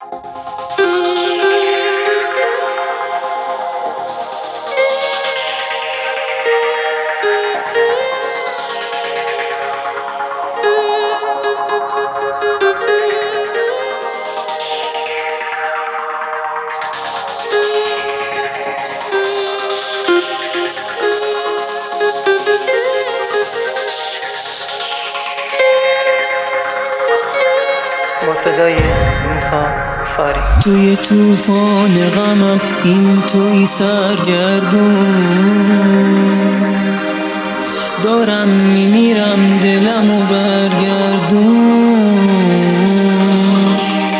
توی طوفان غمم این توی سرگردون، دارم میمیرم دلمو برگردون.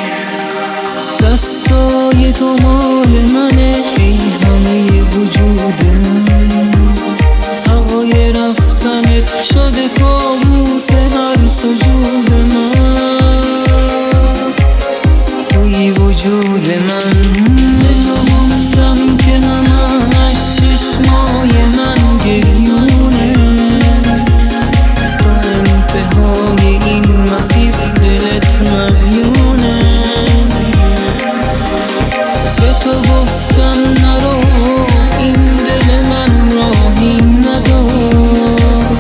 دستای تو مال منه ای همه وجود من، هوای رفتنت شده کابوس هر سجود من. وجود من به تو گفتم که همش چشمای من گریونه، تا انتهای این مسیر دلت مدیونه. به تو گفتم نرو این دل من راهی ندار،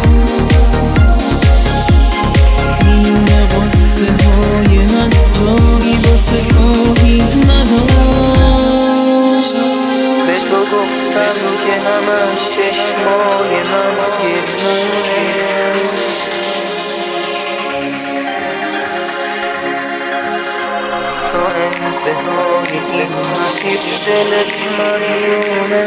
میونه قصه های من جایی واسه که همش چشمای من گریونه، تا انتهای این مسیر دلت مدیونه.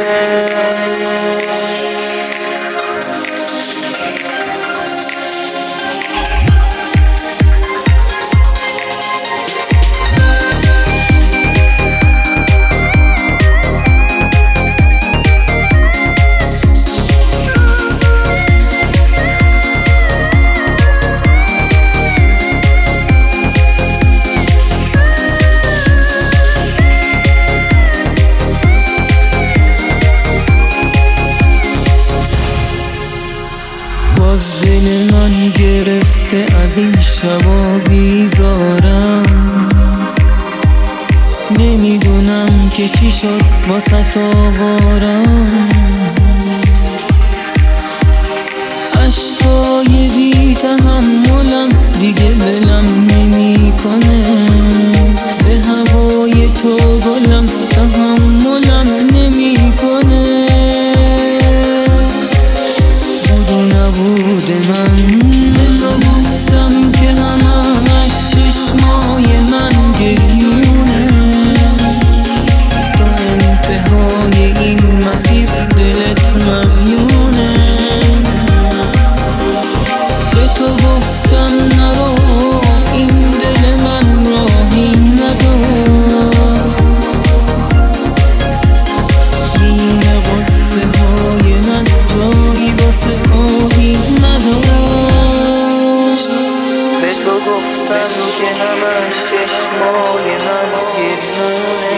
باز دل من گرفته از این شبا بیزارم، نمیدونم که چی شد واسه آوارم. عشقای بی تحملم دیگه دلم نمیکنه، به هوای تو گلم تحملم نمیکنه. بود من به تو گفتم که همش چشمای من گریونه، تا انتهای این مسیر دلت مدیونه. به تو گفتم نرو این دل من راهی ندار، میونه قصه های من جایی واسه به تو گفتم که همش چشمای من گریونه،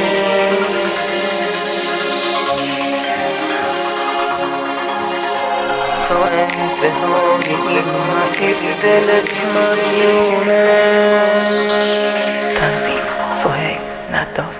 تا انتهای این مسیر دلت مدیونه. تنظیم سهیل نداف.